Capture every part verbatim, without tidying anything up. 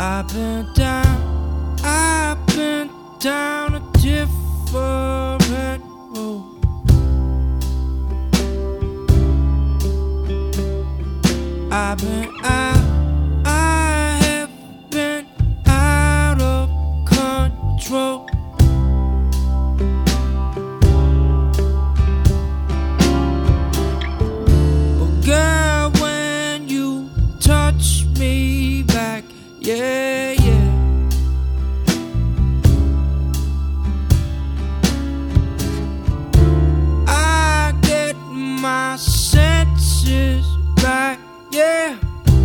I've been down, I've been down a different road. I've been out, I have been out of control. But girl, when you touch me back, yeah, yeah, I get my senses back, yeah.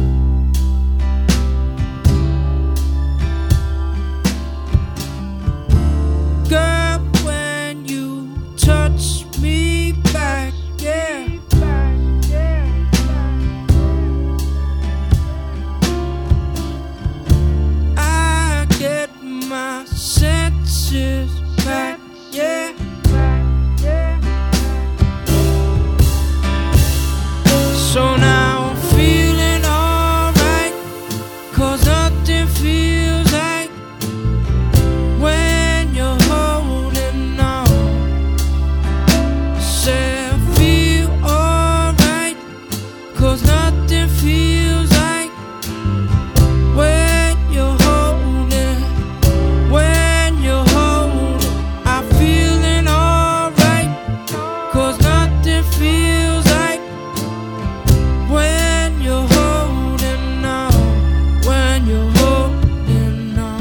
Girl, when you touch me back, yeah, I get my senses back, yeah. So now I'm feeling alright, 'cause nothing feels like when you're holding on. Say I feel alright, 'cause nothing feels like when you're holding, when you're holding. I'm feeling alright, 'cause nothing feels like when you're holding on, when you're holding on.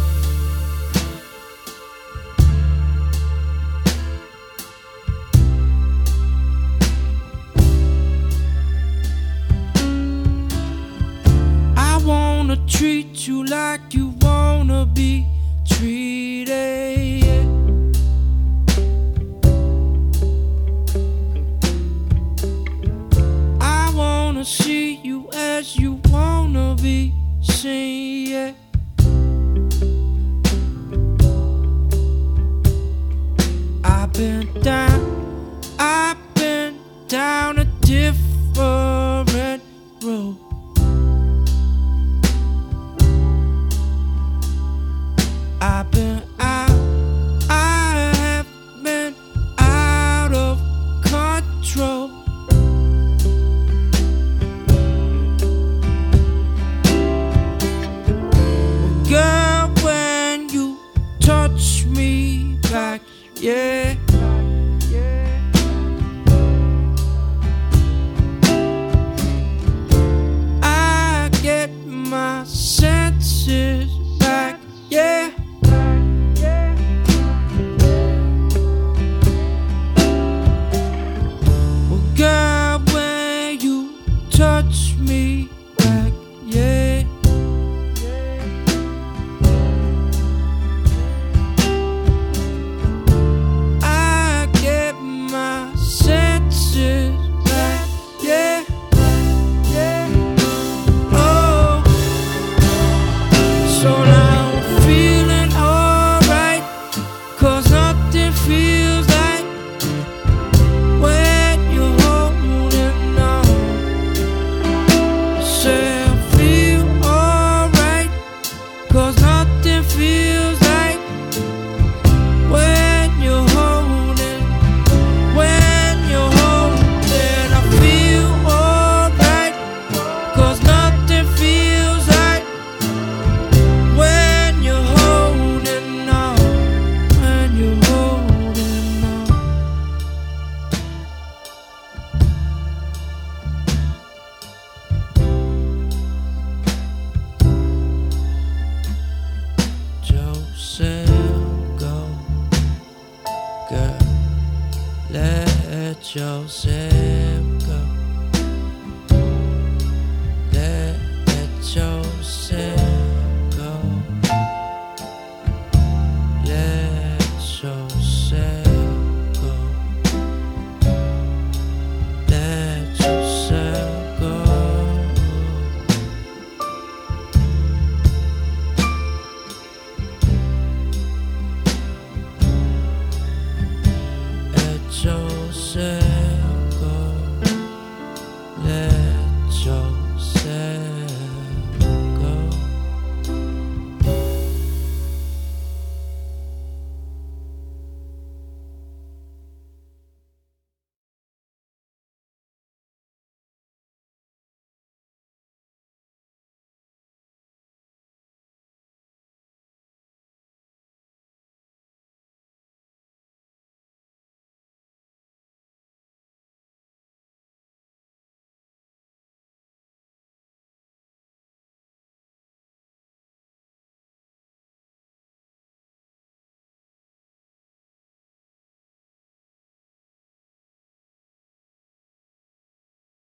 I wanna treat you like you wanna be treated, yeah. I wanna see you as you wanna be seen, yeah. I've been down, I've been down a different road. I've been out, I have been out of control. Girl, when you touch me back, yeah, I get my senses back, yeah. Well, girl, when you touch me back, yeah, I get my senses back, yeah. Oh, so now I'm feeling alright, 'cause nothing feels like when you're holding on. Say I feel alright, 'cause nothing feels like when you're holding, when you're holding. I feel alright, 'cause nothing feels like when you're holding on, when you're holding on. Joseph, go, girl, let Joseph